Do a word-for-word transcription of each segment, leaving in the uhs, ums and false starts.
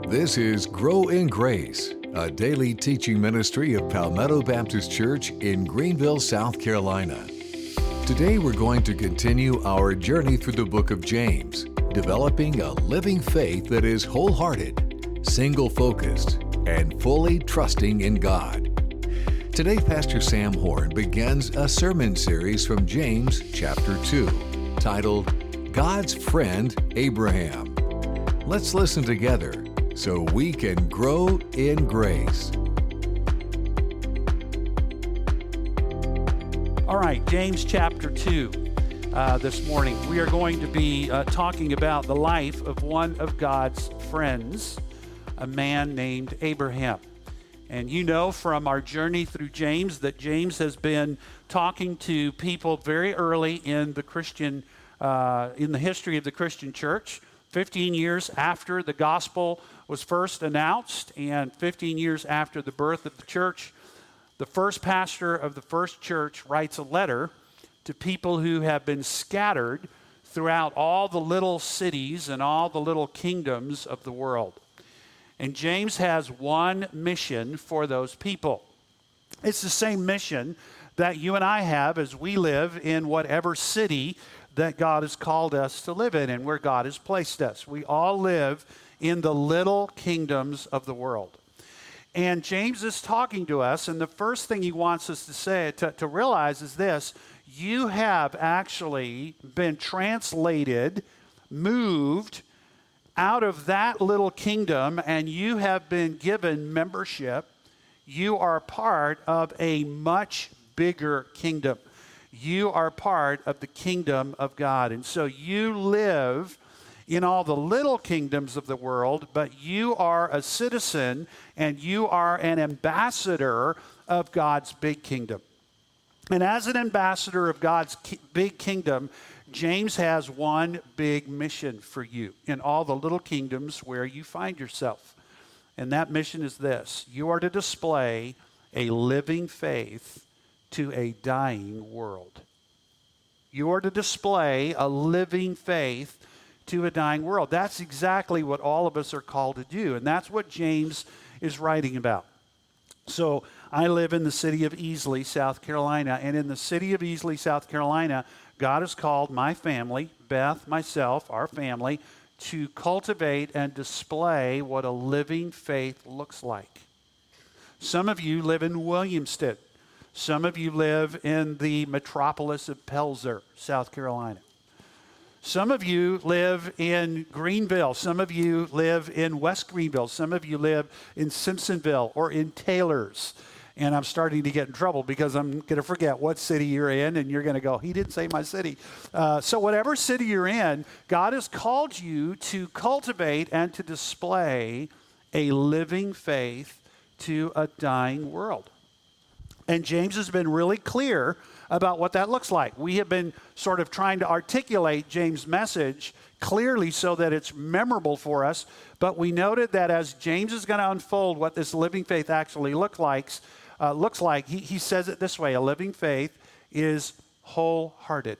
This is Grow in Grace, a daily teaching ministry of Palmetto Baptist Church in Greenville, South Carolina. Today we're going to continue our journey through the book of James, developing a living faith that is wholehearted, single-focused, and fully trusting in God. Today, Pastor Sam Horn begins a sermon series from James chapter two, titled, God's Friend Abraham. Let's listen together so we can grow in grace. All right, James chapter two. Uh, this morning, we are going to be uh, talking about the life of one of God's friends, a man named Abraham. And you know from our journey through James that James has been talking to people very early in the Christian, uh, in the history of the Christian church, fifteen years after the gospel was first announced and fifteen years after the birth of the church. The first pastor of the first church writes a letter to people who have been scattered throughout all the little cities and all the little kingdoms of the world. And James has one mission for those people. It's the same mission that you and I have as we live in whatever city that God has called us to live in and where God has placed us. We all live in the little kingdoms of the world. And James is talking to us, and the first thing he wants us to say, to, to realize is this: you have actually been translated, moved out of that little kingdom, and you have been given membership. You are part of a much bigger kingdom. You are part of the kingdom of God. And so you live in all the little kingdoms of the world, but you are a citizen and you are an ambassador of God's big kingdom. And as an ambassador of God's ki- big kingdom, James has one big mission for you in all the little kingdoms where you find yourself. And that mission is this: you are to display a living faith to a dying world. You are to display a living faith to a dying world. That's exactly what all of us are called to do, and that's what James is writing about. So I live in the city of Easley, South Carolina, and in the city of Easley, South Carolina, God has called my family, Beth, myself, our family, to cultivate and display what a living faith looks like. Some of you live in Williamston. Some of you live in the metropolis of Pelzer, South Carolina. Some of you live in Greenville. Some of you live in West Greenville. Some of you live in Simpsonville or in Taylors. And I'm starting to get in trouble because I'm going to forget what city you're in, and you're going to go, he didn't say my city. Uh, so whatever city you're in, God has called you to cultivate and to display a living faith to a dying world. And James has been really clear about what that looks like. We have been sort of trying to articulate James' message clearly so that it's memorable for us. But we noted that as James is going to unfold what this living faith actually look like, uh, looks like, he, he says it this way: a living faith is wholehearted.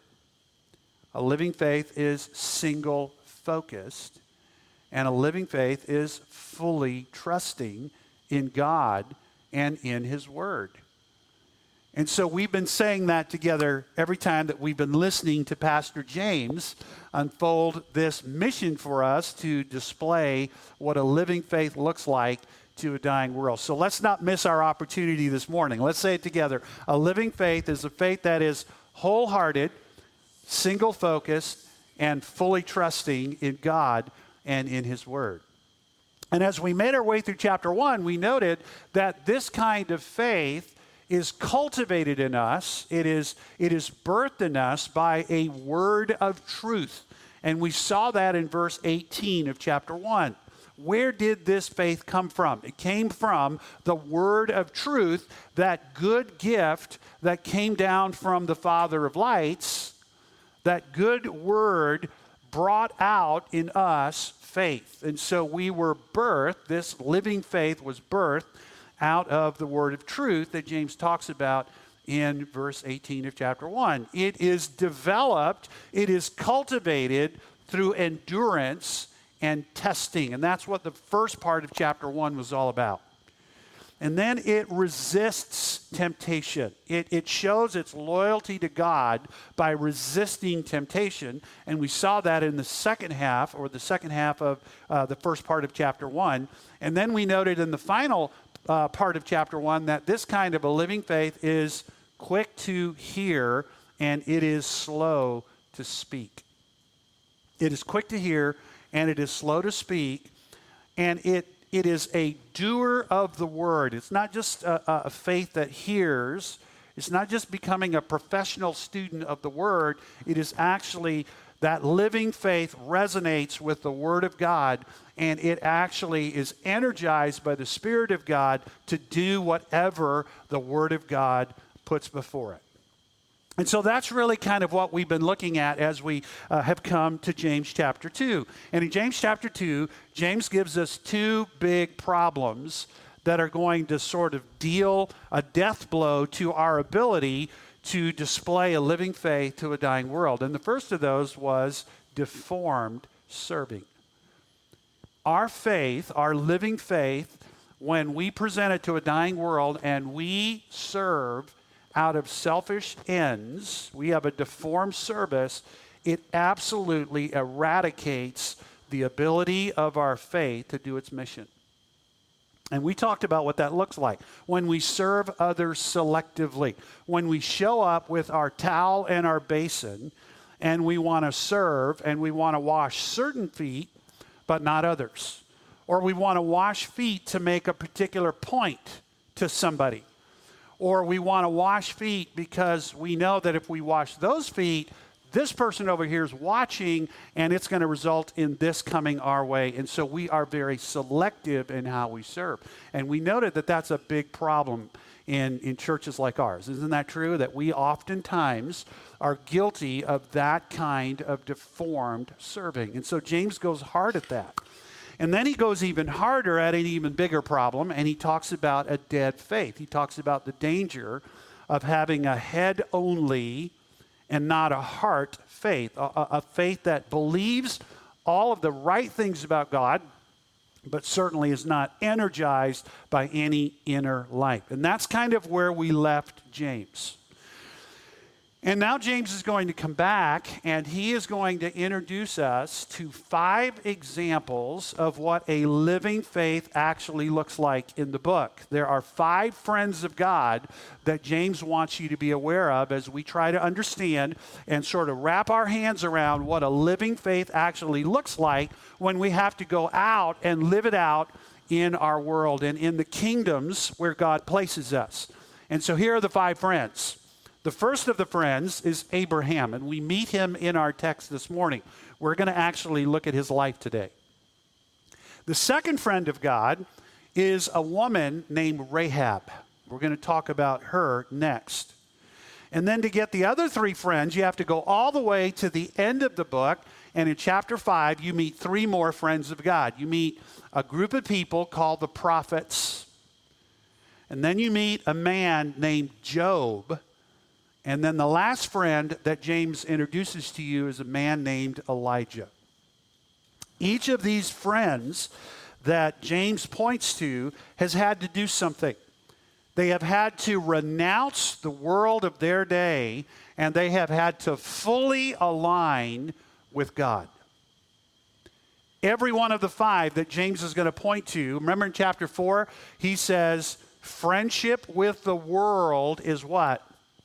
A living faith is single-focused. And a living faith is fully trusting in God and in His Word. And so we've been saying that together every time that we've been listening to Pastor James unfold this mission for us to display what a living faith looks like to a dying world. So let's not miss our opportunity this morning. Let's say it together. A living faith is a faith that is wholehearted, single-focused, and fully trusting in God and in His Word. And as we made our way through chapter one, we noted that this kind of faith is cultivated in us, it is, it is birthed in us by a word of truth. And we saw that in verse eighteen of chapter one. Where did this faith come from? It came from the word of truth, that good gift that came down from the Father of lights. That good word brought out in us faith. And so we were birthed, this living faith was birthed out of the word of truth that James talks about in verse eighteen of chapter one. It is developed, it is cultivated through endurance and testing. And that's what the first part of chapter one was all about. And then it resists temptation. It, it shows its loyalty to God by resisting temptation. And we saw that in the second half, or the second half of uh, the first part of chapter one. And then we noted in the final uh, part of chapter one that this kind of a living faith is quick to hear and it is slow to speak. It is quick to hear and it is slow to speak, and it It is a doer of the word. It's not just a, a faith that hears. It's not just becoming a professional student of the word. It is actually that living faith resonates with the word of God, and it actually is energized by the Spirit of God to do whatever the word of God puts before it. And so that's really kind of what we've been looking at as we uh, have come to James chapter two. And in James chapter two, James gives us two big problems that are going to sort of deal a death blow to our ability to display a living faith to a dying world. And the first of those was deformed serving. Our faith, our living faith, when we present it to a dying world and we serve out of selfish ends, we have a deformed service, it absolutely eradicates the ability of our faith to do its mission. And we talked about what that looks like. When we serve others selectively, when we show up with our towel and our basin, and we want to serve and we want to wash certain feet, but not others. Or we want to wash feet to make a particular point to somebody. Or we want to wash feet because we know that if we wash those feet, this person over here is watching, and it's going to result in this coming our way. And so we are very selective in how we serve. And we noted that that's a big problem in, in churches like ours. Isn't that true? That we oftentimes are guilty of that kind of deformed serving. And so James goes hard at that. And then he goes even harder at an even bigger problem, and he talks about a dead faith. He talks about the danger of having a head only and not a heart faith, a, a faith that believes all of the right things about God, but certainly is not energized by any inner life. And that's kind of where we left James. And now James is going to come back, and he is going to introduce us to five examples of what a living faith actually looks like in the book. There are five friends of God that James wants you to be aware of as we try to understand and sort of wrap our hands around what a living faith actually looks like when we have to go out and live it out in our world and in the kingdoms where God places us. And so here are the five friends. The first of the friends is Abraham, and we meet him in our text this morning. We're going to actually look at his life today. The second friend of God is a woman named Rahab. We're going to talk about her next. And then to get the other three friends, you have to go all the way to the end of the book, and in chapter five, you meet three more friends of God. You meet a group of people called the prophets, and then you meet a man named Job. And then the last friend that James introduces to you is a man named Elijah. Each of these friends that James points to has had to do something. They have had to renounce the world of their day, and they have had to fully align with God. Every one of the five that James is going to point to, remember in chapter four, he says, friendship with the world is what?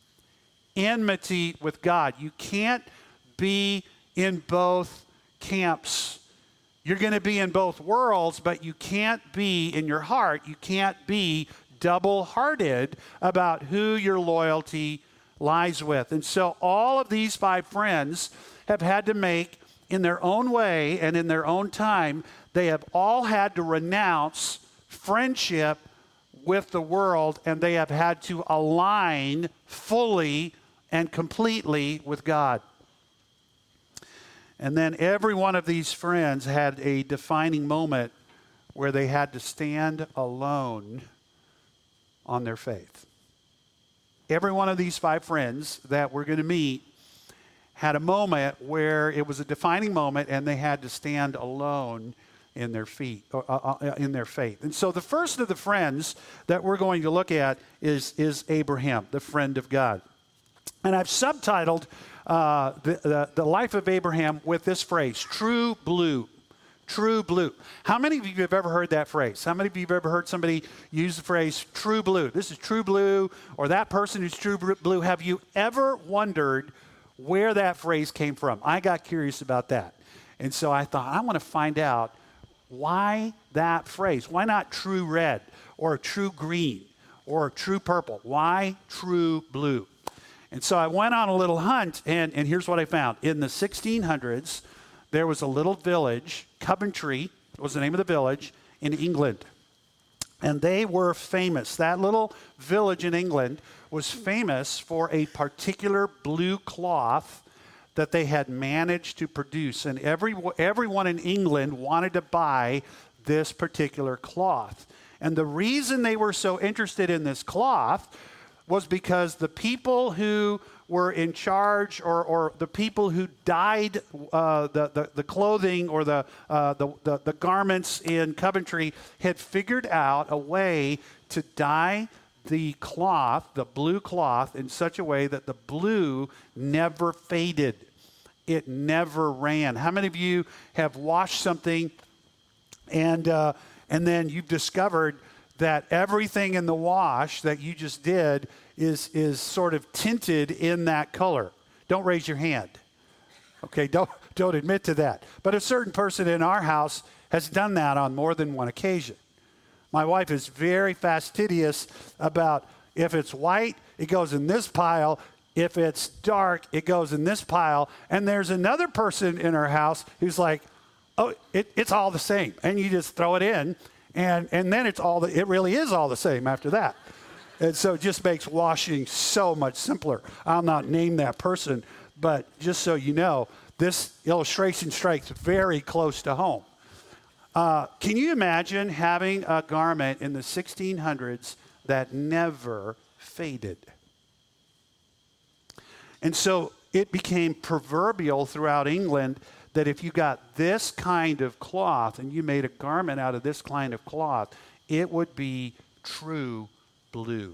Enmity with God. You can't be in both camps. You're going to be in both worlds, but you can't be in your heart. You can't be double-hearted about who your loyalty lies with. And so all of these five friends have had to make, in their own way and in their own time, they have all had to renounce friendship with the world, and they have had to align fully and completely with God. And then every one of these friends had a defining moment where they had to stand alone on their faith. Every one of these five friends that we're going to meet had a moment where it was a defining moment and they had to stand alone in their feet, uh, uh, in their faith. And so the first of the friends that we're going to look at is, is Abraham, the friend of God. And I've subtitled uh, the, the, the life of Abraham with this phrase, true blue. True blue. How many of you have ever heard that phrase? How many of you have ever heard somebody use the phrase true blue? This is true blue, or that person who's true blue. Have you ever wondered where that phrase came from? I got curious about that. And so I thought, I want to find out why that phrase. Why not true red or true green or true purple? Why true blue? And so I went on a little hunt, and, and here's what I found. In the sixteen hundreds, there was a little village, Coventry was the name of the village, in England. And they were famous. That little village in England was famous for a particular blue cloth that they had managed to produce. And every, everyone in England wanted to buy this particular cloth. And the reason they were so interested in this cloth was because the people who were in charge, or, or the people who dyed uh, the, the, the clothing or the, uh, the, the, the garments in Coventry, had figured out a way to dye the cloth, the blue cloth, in such a way that the blue never faded. It never ran. How many of you have washed something and uh, and then you've discovered that everything in the wash that you just did is is sort of tinted in that color? Don't raise your hand. Okay, don't don't admit to that. But a certain person in our house has done that on more than one occasion. My wife is very fastidious about, if it's white, it goes in this pile. If it's dark, it goes in this pile. And there's another person in our house who's like, oh, it, it's all the same. And you just throw it in. And, and then it's all the, it really is all the same after that. And so it just makes washing so much simpler. I'll not name that person, but just so you know, this illustration strikes very close to home. Uh, can you imagine having a garment in the sixteen hundreds that never faded? And so it became proverbial throughout England that if you got this kind of cloth and you made a garment out of this kind of cloth, it would be true blue.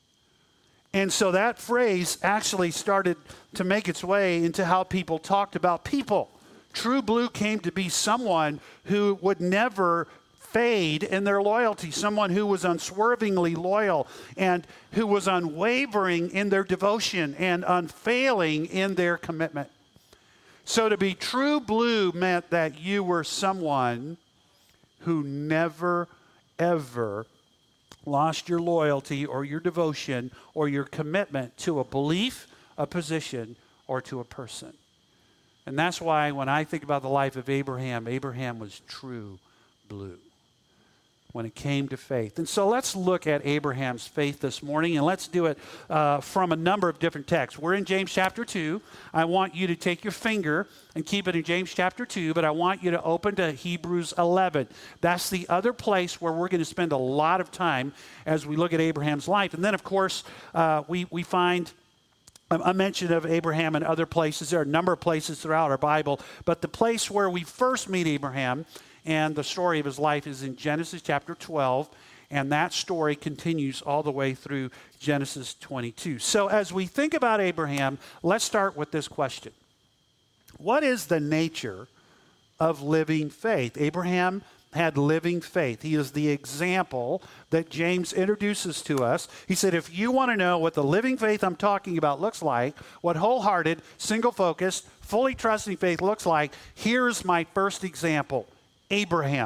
And so that phrase actually started to make its way into how people talked about people. True blue came to be someone who would never fade in their loyalty, someone who was unswervingly loyal and who was unwavering in their devotion and unfailing in their commitment. So to be true blue meant that you were someone who never, ever lost your loyalty or your devotion or your commitment to a belief, a position, or to a person. And that's why when I think about the life of Abraham, Abraham was true blue when it came to faith. And so let's look at Abraham's faith this morning, and let's do it uh, from a number of different texts. We're in James chapter two. I want you to take your finger and keep it in James chapter two, but I want you to open to Hebrews eleven. That's the other place where we're going to spend a lot of time as we look at Abraham's life. And then, of course, uh, we, we find a mention of Abraham in other places. There are a number of places throughout our Bible, but the place where we first meet Abraham and the story of his life is in Genesis chapter twelve, and that story continues all the way through Genesis twenty-two. So as we think about Abraham, let's start with this question. What is the nature of living faith? Abraham had living faith. He is the example that James introduces to us. He said, if you want to know what the living faith I'm talking about looks like, what wholehearted, single-focused, fully trusting faith looks like, here's my first example, Abraham.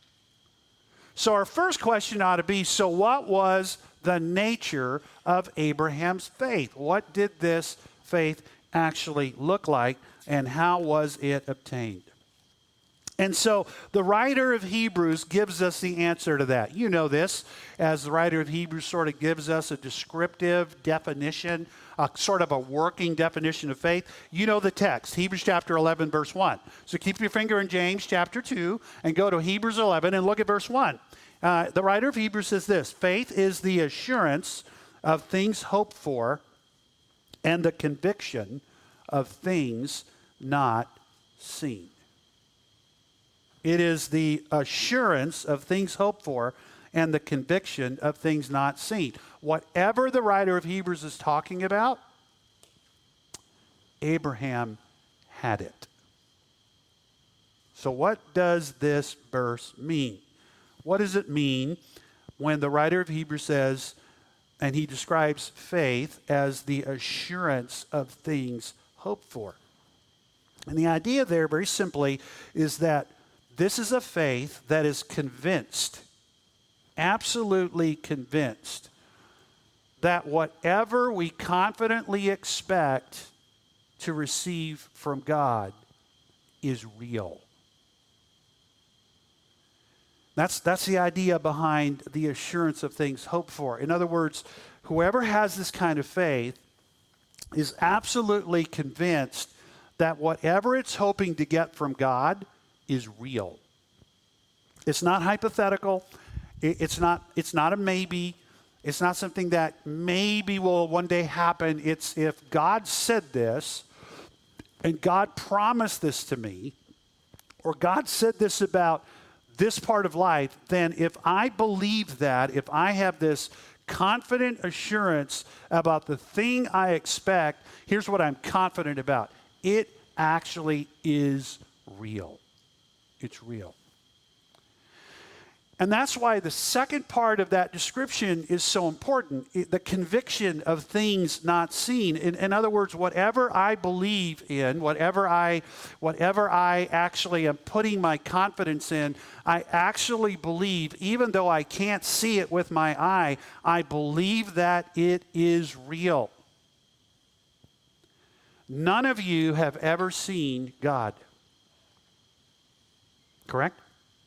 So our first question ought to be, so what was the nature of Abraham's faith? What did this faith actually look like, and how was it obtained? And so the writer of Hebrews gives us the answer to that. You know this, as the writer of Hebrews sort of gives us a descriptive definition, a sort of a working definition of faith. You know the text, Hebrews chapter eleven, verse one. So keep your finger in James chapter two and go to Hebrews eleven and look at verse one. Uh, the writer of Hebrews says this, faith is the assurance of things hoped for and the conviction of things not seen. It is the assurance of things hoped for and the conviction of things not seen. Whatever the writer of Hebrews is talking about, Abraham had it. So what does this verse mean? What does it mean when the writer of Hebrews says, and he describes faith as the assurance of things hoped for? And the idea there, very simply, is that this is a faith that is convinced, absolutely convinced, that whatever we confidently expect to receive from God is real. That's, that's the idea behind the assurance of things hoped for. In other words, whoever has this kind of faith is absolutely convinced that whatever it's hoping to get from God is real. It's not hypothetical. It, it's not, it's not a maybe. It's not something that maybe will one day happen. It's if God said this, and God promised this to me, or God said this about this part of life, then if I believe that, if I have this confident assurance about the thing I expect, here's what I'm confident about. It actually is real. It's real. And that's why the second part of that description is so important, it, the conviction of things not seen. In, in other words, whatever I believe in, whatever I, whatever I actually am putting my confidence in, I actually believe, even though I can't see it with my eye, I believe that it is real. None of you have ever seen God. Correct?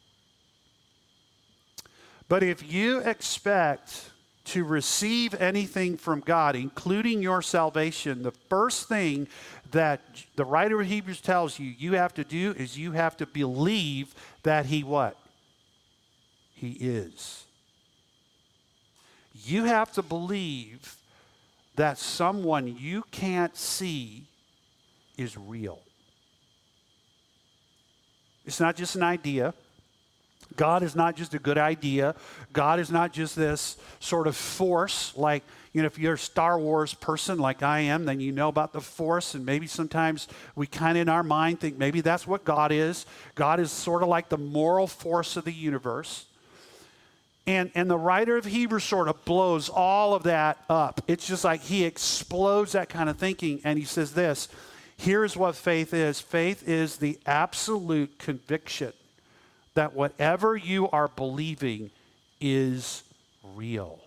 But if you expect to receive anything from God, including your salvation, the first thing that the writer of Hebrews tells you you have to do is you have to believe that he what? He is. You have to believe that someone you can't see is real. It's not just an idea. God is not just a good idea. God is not just this sort of force like, you know, if you're a Star Wars person like I am, then you know about the Force, and maybe sometimes we kind of in our mind think maybe that's what God is. God is sort of like the moral force of the universe. And, and the writer of Hebrews sort of blows all of that up. It's just like he explodes that kind of thinking, and he says this, here's what faith is. Faith is the absolute conviction that whatever you are believing is real.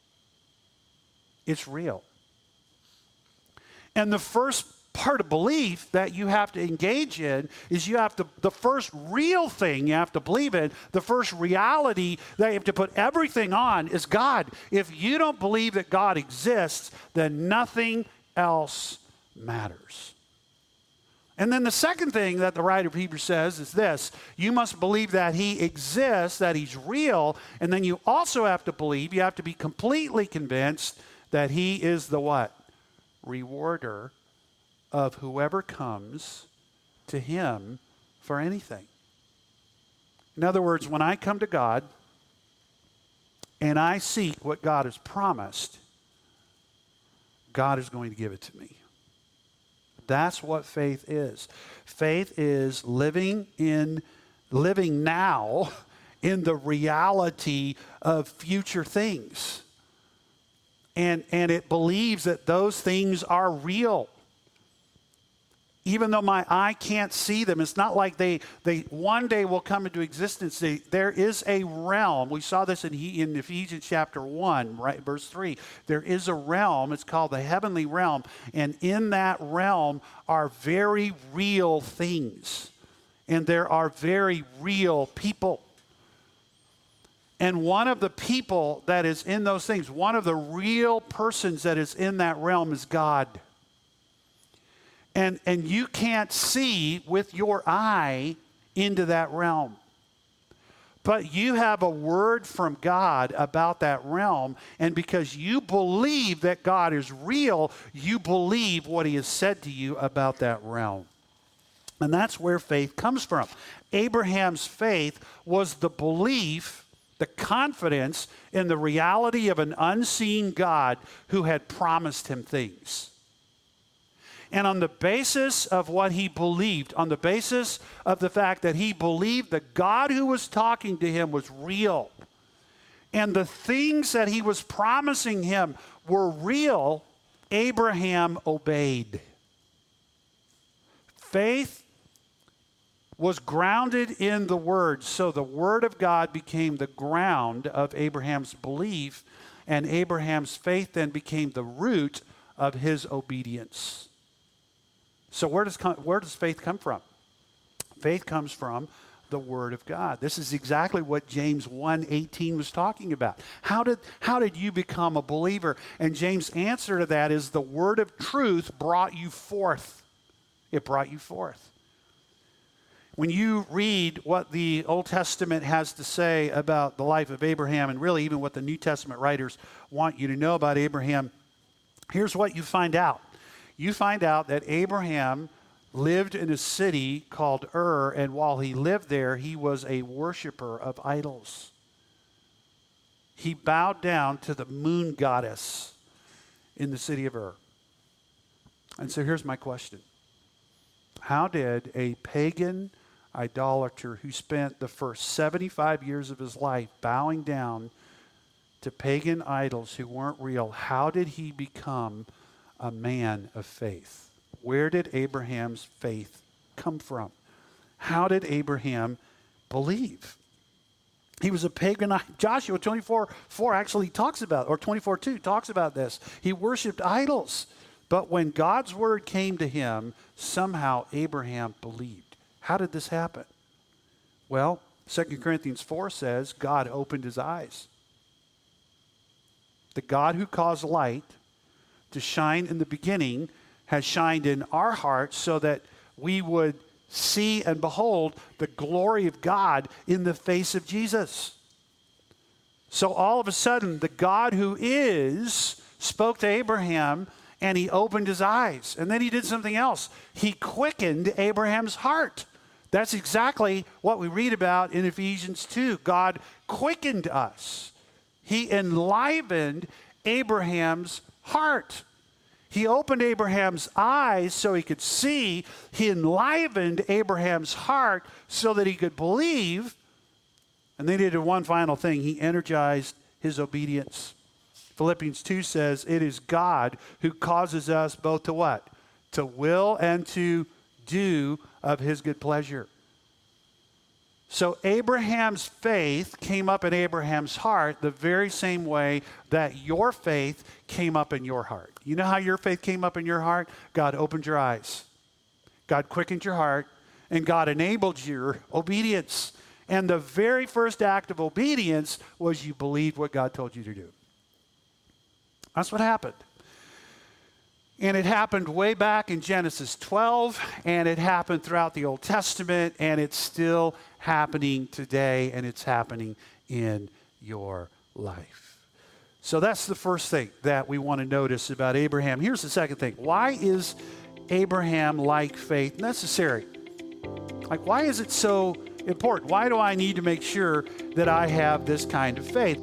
It's real. And the first part of belief that you have to engage in is you have to, the first real thing you have to believe in, the first reality that you have to put everything on is God. If you don't believe that God exists, then nothing else matters. And then the second thing that the writer of Hebrews says is this, you must believe that he exists, that he's real, and then you also have to believe, you have to be completely convinced that he is the what? Rewarder of whoever comes to him for anything. In other words, when I come to God and I seek what God has promised, God is going to give it to me. That's what faith is. Faith is living in, living now in the reality of future things. And, and it believes that those things are real. Even though my eye can't see them, it's not like they, they one day will come into existence. They, there is a realm. We saw this in, he, in Ephesians chapter one, right, verse three. There is a realm. It's called the heavenly realm. And in that realm are very real things. And there are very real people. And one of the people that is in those things, one of the real persons that is in that realm is God. And, and you can't see with your eye into that realm. but you have a word from God about that realm, and because you believe that God is real, you believe what he has said to you about that realm. And that's where faith comes from. Abraham's faith was the belief, the confidence in the reality of an unseen God who had promised him things. And on the basis of what he believed, on the basis of the fact that he believed the God who was talking to him was real, and the things that he was promising him were real, Abraham obeyed. Faith was grounded in the Word, so the Word of God became the ground of Abraham's belief, and Abraham's faith then became the root of his obedience. So where does, where does faith come from? Faith comes from the Word of God. This is exactly what James one eighteen was talking about. How did, how did you become a believer? And James' answer to that is the Word of truth brought you forth. It brought you forth. When you read what the Old Testament has to say about the life of Abraham, and really even what the New Testament writers want you to know about Abraham, here's what you find out. You find out that Abraham lived in a city called Ur, and while he lived there, he was a worshiper of idols. He bowed down to the moon goddess in the city of Ur. And so here's my question. How did a pagan idolater who spent the first seventy-five years of his life bowing down to pagan idols who weren't real, how did he become a man of faith? Where did Abraham's faith come from? How did Abraham believe? He was a pagan. Joshua twenty-four four actually talks about, or twenty-four two talks about this. He worshiped idols. But when God's word came to him, somehow Abraham believed. How did this happen? Well, Second Corinthians four says God opened his eyes. The God who caused light to shine in the beginning has shined in our hearts so that we would see and behold the glory of God in the face of Jesus. So all of a sudden, the God who is spoke to Abraham, and he opened his eyes. And then he did something else. He quickened Abraham's heart. That's exactly what we read about in Ephesians two. God quickened us. He enlivened Abraham's heart. He opened Abraham's eyes so he could see. He enlivened Abraham's heart so that he could believe. And then he did one final thing. He energized his obedience. Philippians two says, it is God who causes us both to what? To will and to do of his good pleasure. So Abraham's faith came up in Abraham's heart the very same way that your faith came up in your heart. You know how your faith came up in your heart? God opened your eyes. God quickened your heart, and God enabled your obedience. And the very first act of obedience was you believed what God told you to do. That's what happened. And it happened way back in Genesis twelve, and it happened throughout the Old Testament, and it's still happening today, and it's happening in your life. So that's the first thing that we want to notice about Abraham. Here's the second thing. Why is Abraham-like faith necessary? Like, why is it so important? Why do I need to make sure that I have this kind of faith?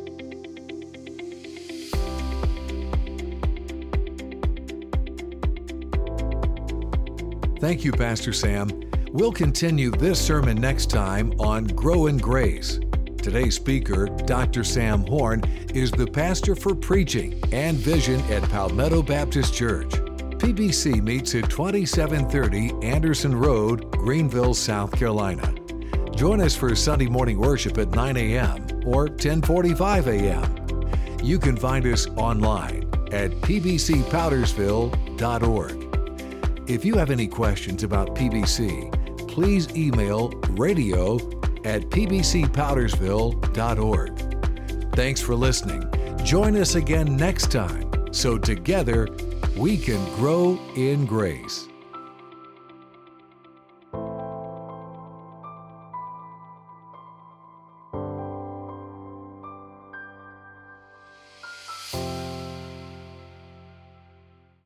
Thank you, Pastor Sam. We'll continue this sermon next time on Grow in Grace. Today's speaker, Doctor Sam Horn, is the pastor for preaching and vision at Palmetto Baptist Church. P B C meets at twenty-seven thirty Anderson Road, Greenville, South Carolina. Join us for Sunday morning worship at nine a.m. or ten forty-five a.m. You can find us online at p b c powdersville dot org. If you have any questions about P B C, please email radio at p b c powdersville dot org. Thanks for listening. Join us again next time so together we can grow in grace.